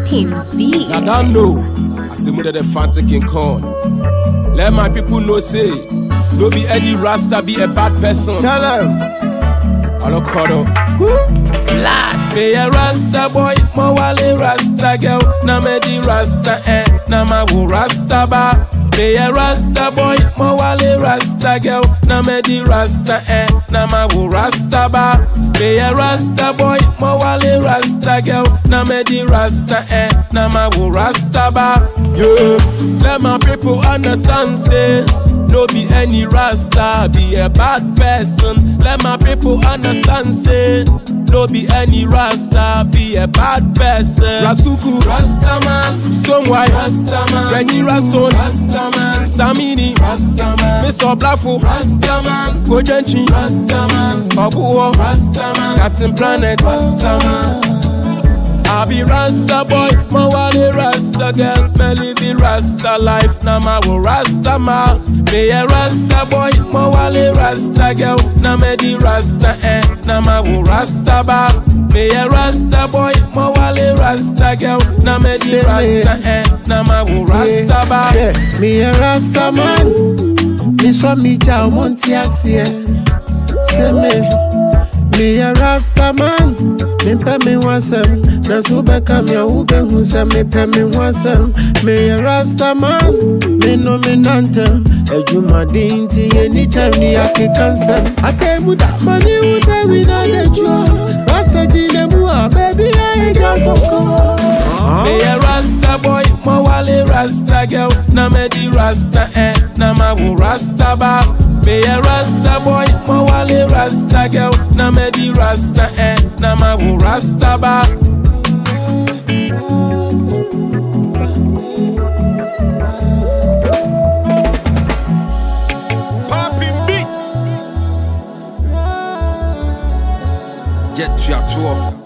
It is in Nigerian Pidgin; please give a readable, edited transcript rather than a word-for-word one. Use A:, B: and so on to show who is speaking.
A: Popping beats.
B: I don't know. I think the Fanta King Kong. Let my people know say, no be any Rasta be a bad person.
C: Tell them.
B: Hello, Kodo.
A: Last.
B: Say a Rasta boy, my wale Rasta girl. Na me di Rasta na ma wo Rasta ba. Say a Rasta boy, my wale Rasta girl. Na me di Rasta na ma wo Rasta ba. Say a Rasta boy, my wale Rasta girl. Na me di Rasta na ma wo Rasta ba. Yeah, let my people understand say, no be any Rasta be a bad person. Let my people understand say, no be any Rasta be a bad person. Rastuku, Rastaman, Stonewhite, Rastaman, Reggie Raston, Rastaman, Samini, Rastaman, Miss Oblafo, Rastaman, Kojenchi, Rastaman, Obuo, Rastaman, Captain Planet, Rastaman. I be Rasta boy, my wale Rasta girl, me live the Rasta life, na ma wo Rasta ma. Me a Rasta boy, my wale Rasta girl, na me di Rasta na ma wo Rasta ba. Me a Rasta boy, my wale Rasta girl, na me di Rasta na ma wo Rasta ba.
C: Yeah, me a Rasta man, me swa mi cha montiasie. Say me a Rasta man, me pe me wasem. Na sube kamya ube hunse me pe me wasem. Me a Rasta man, me nominantem. Ejuma dinti anytime ni ake cancel. Ake muda mani use we na de jua. Rasta jine mua baby I just come.
B: Me a Rasta boy, my wale Rasta girl. Na me di Rasta na ma wo Rasta ba. Me a Rasta boy, my wale Rasta girl. Na me di Rasta na ma wo Rasta ba. Popping beat. Get to your tour.